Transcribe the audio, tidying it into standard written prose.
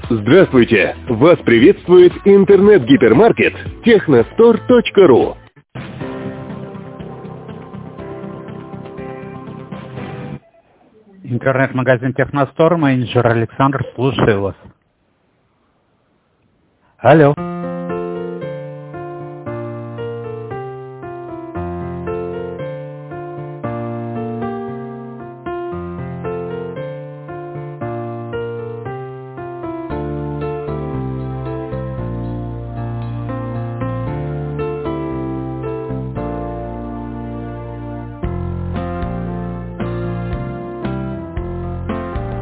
Здравствуйте! Вас приветствует интернет-гипермаркет Техностор.ру. Интернет-магазин Техностор, менеджер Александр, слушаю вас. Алло.